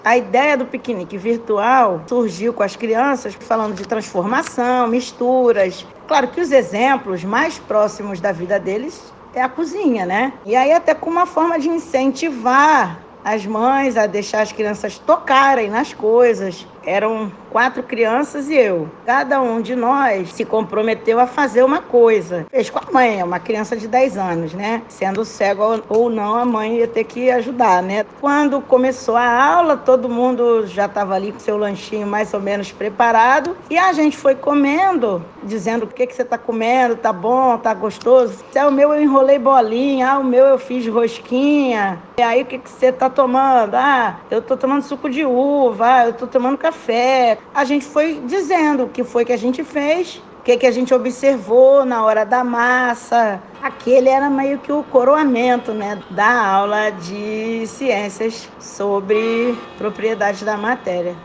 A ideia do piquenique virtual surgiu com as crianças falando de transformação, misturas. Claro que os exemplos mais próximos da vida deles é a cozinha, né? E aí até com uma forma de incentivar as mães a deixar as crianças tocarem nas coisas. Eram 4 crianças e eu. Cada um de nós se comprometeu a fazer uma coisa. Fez com a mãe, uma criança de 10 anos, né? Sendo cego ou não, a mãe ia ter que ajudar, né? Quando começou a aula, todo mundo já estava ali com seu lanchinho mais ou menos preparado. E a gente foi comendo, dizendo o que você está comendo, tá bom, tá gostoso. O meu eu enrolei bolinha, o meu eu fiz rosquinha. E aí o que você está tomando? Eu estou tomando suco de uva, eu estou tomando café. A gente foi dizendo o que foi que a gente fez, o que a gente observou na hora da massa. Aquele era meio que o coroamento, né, da aula de ciências sobre propriedades da matéria.